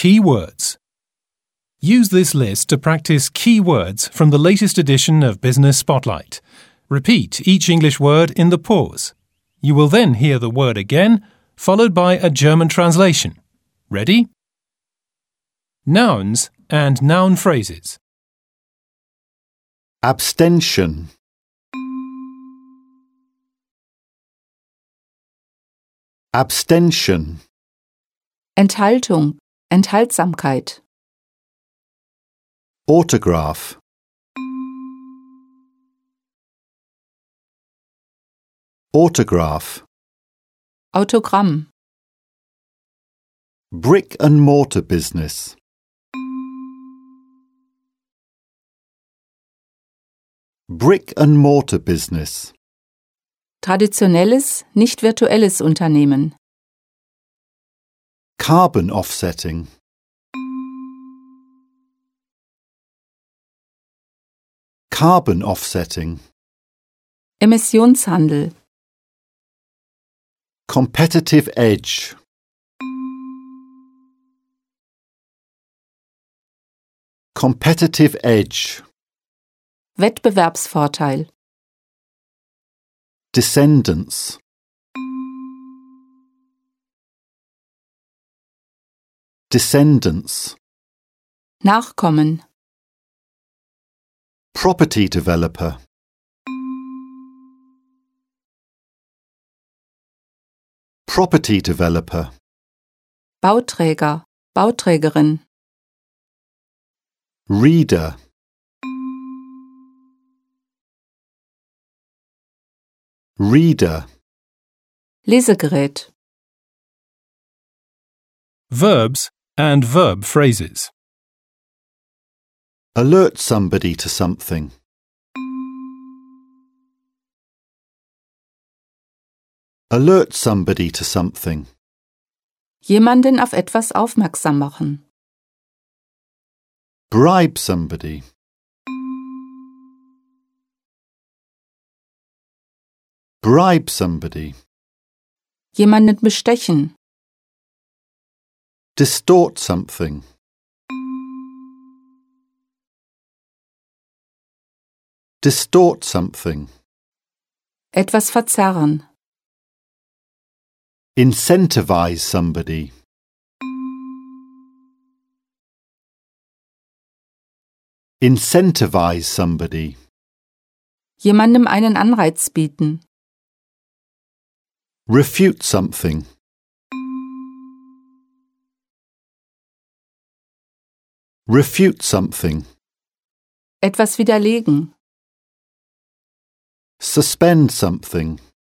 key words. Use this list to practice key words from the latest edition of Business Spotlight. Repeat each English word in the pause. You will then hear the word again, followed by a German translation. Ready? Nouns and noun phrases. Abstention. Abstention. Enthaltung, Enthaltsamkeit. Autograph. Autograph. Autogramm. Brick and mortar business. Brick and mortar business. Traditionelles, nicht virtuelles Unternehmen. Carbon offsetting. Carbon offsetting. Emissionshandel. Competitive edge. Competitive edge. Wettbewerbsvorteil. Descendants. Descendants. Nachkommen. Property developer. Property developer. Bauträger, Bauträgerin. Reader. Reader. Lesegerät. Verbs and verb phrases. Alert somebody to something. Alert somebody to something. Jemanden auf etwas aufmerksam machen. Bribe somebody. Bribe somebody. Jemanden bestechen. Distort something. Distort something. Etwas verzerren. Incentivize somebody. Incentivize somebody. Jemandem einen Anreiz bieten. Refute something. Refute something. Etwas widerlegen. Suspend something.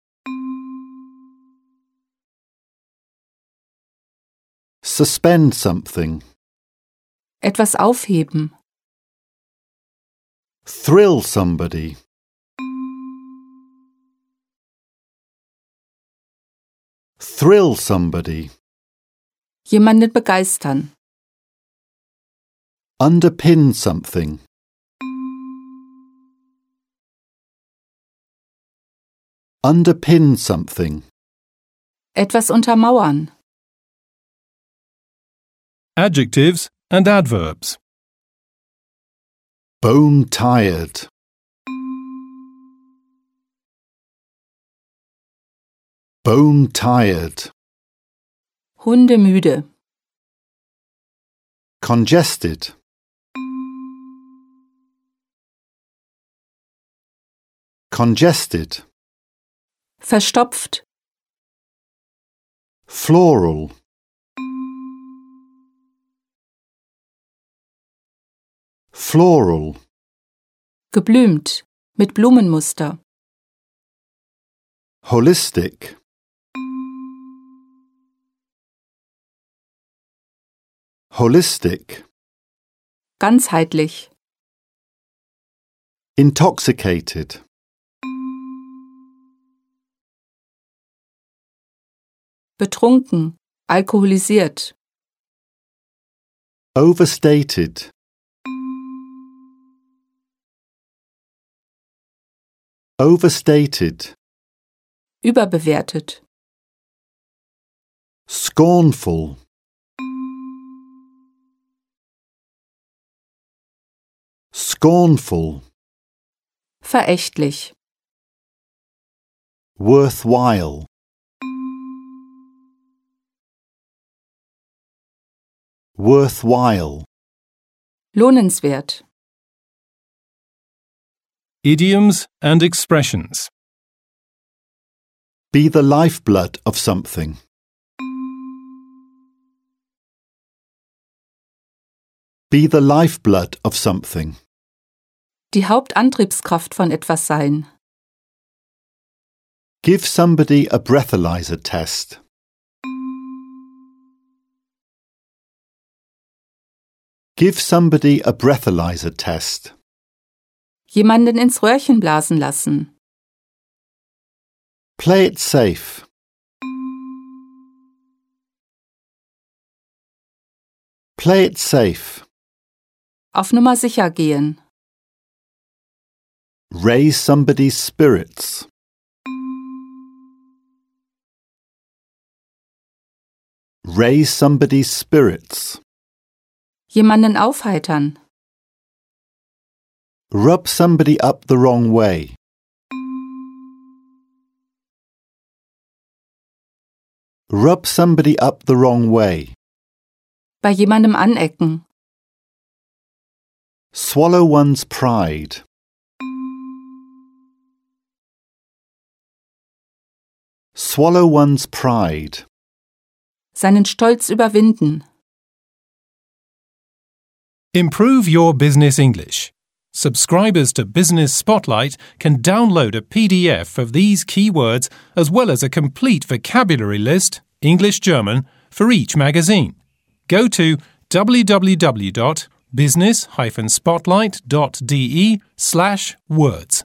Suspend something. Etwas aufheben. Thrill somebody. Thrill somebody. Jemanden begeistern. Underpin something. Underpin something. Etwas untermauern. Adjectives and adverbs. Bone tired. Bone tired. Hundemüde. Congested. Congested. Verstopft. Floral. Floral. Geblümt. Mit Blumenmuster. Holistic. Holistic. Ganzheitlich. Intoxicated. Betrunken. Alkoholisiert. Overstated. Overstated. Überbewertet. Scornful. Scornful. Verächtlich. Worthwhile. Worthwhile. Lohnenswert. Idioms and expressions. Be the lifeblood of something. Be the lifeblood of something. Die Hauptantriebskraft von etwas sein. Give somebody a breathalyzer test. Give somebody a breathalyzer test. Jemanden ins Röhrchen blasen lassen. Play it safe. Play it safe. Auf Nummer sicher gehen. Raise somebody's spirits. Raise somebody's spirits. Jemanden aufheitern. Rub somebody up the wrong way. Rub somebody up the wrong way. Bei jemandem anecken. Swallow one's pride. Swallow one's pride. Seinen Stolz überwinden. Improve your business English. Subscribers to Business Spotlight can download a PDF of these key words as well as a complete vocabulary list, English-German, for each magazine. Go to www.business-spotlight.de/words.